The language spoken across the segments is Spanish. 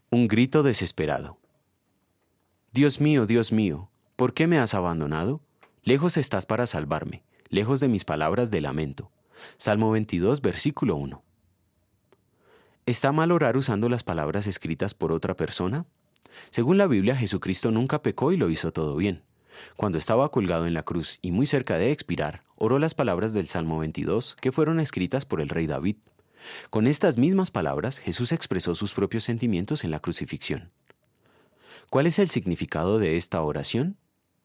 Un grito desesperado. Dios mío, ¿por qué me has abandonado? Lejos estás para salvarme, lejos de mis palabras de lamento. Salmo 22, versículo 1. ¿Está mal orar usando las palabras escritas por otra persona? Según la Biblia, Jesucristo nunca pecó y lo hizo todo bien. Cuando estaba colgado en la cruz y muy cerca de expirar, oró las palabras del Salmo 22 que fueron escritas por el rey David. Con estas mismas palabras, Jesús expresó sus propios sentimientos en la crucifixión. ¿Cuál es el significado de esta oración?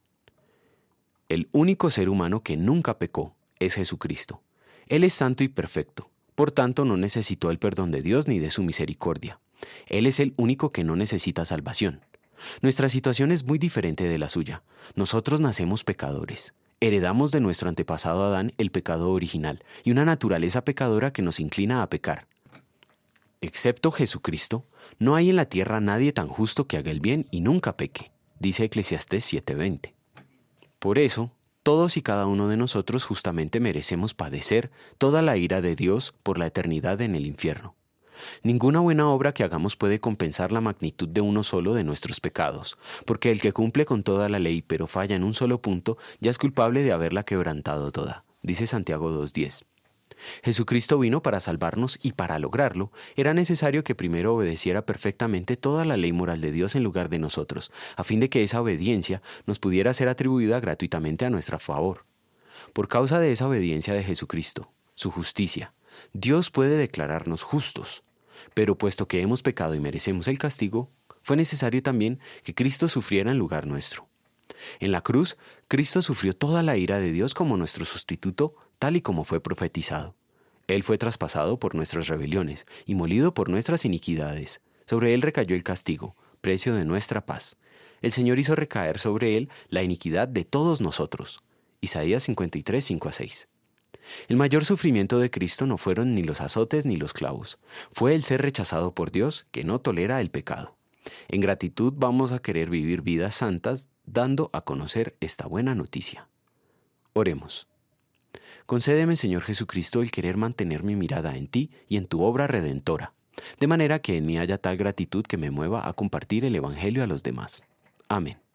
El único ser humano que nunca pecó es Jesucristo. Él es santo y perfecto, por tanto no necesitó el perdón de Dios ni de su misericordia. Él es el único que no necesita salvación. Nuestra situación es muy diferente de la suya. Nosotros nacemos pecadores. Heredamos de nuestro antepasado Adán el pecado original y una naturaleza pecadora que nos inclina a pecar. Excepto Jesucristo, no hay en la tierra nadie tan justo que haga el bien y nunca peque, dice Eclesiastés 7:20. Por eso, todos y cada uno de nosotros justamente merecemos padecer toda la ira de Dios por la eternidad en el infierno. Ninguna buena obra que hagamos puede compensar la magnitud de uno solo de nuestros pecados, porque el que cumple con toda la ley pero falla en un solo punto ya es culpable de haberla quebrantado toda, dice Santiago 2:10. Jesucristo vino para salvarnos y para lograrlo era necesario que primero obedeciera perfectamente toda la ley moral de Dios en lugar de nosotros, a fin de que esa obediencia nos pudiera ser atribuida gratuitamente a nuestro favor. Por causa de esa obediencia de Jesucristo, su justicia, Dios puede declararnos justos. Pero puesto que hemos pecado y merecemos el castigo, fue necesario también que Cristo sufriera en lugar nuestro. En la cruz, Cristo sufrió toda la ira de Dios como nuestro sustituto, tal y como fue profetizado. Él fue traspasado por nuestras rebeliones y molido por nuestras iniquidades. Sobre él recayó el castigo, precio de nuestra paz. El Señor hizo recaer sobre él la iniquidad de todos nosotros. Isaías 53, 5-6. El mayor sufrimiento de Cristo no fueron ni los azotes ni los clavos. Fue el ser rechazado por Dios, que no tolera el pecado. En gratitud vamos a querer vivir vidas santas, dando a conocer esta buena noticia. Oremos. Concédeme, Señor Jesucristo, el querer mantener mi mirada en ti y en tu obra redentora, de manera que en mí haya tal gratitud que me mueva a compartir el Evangelio a los demás. Amén.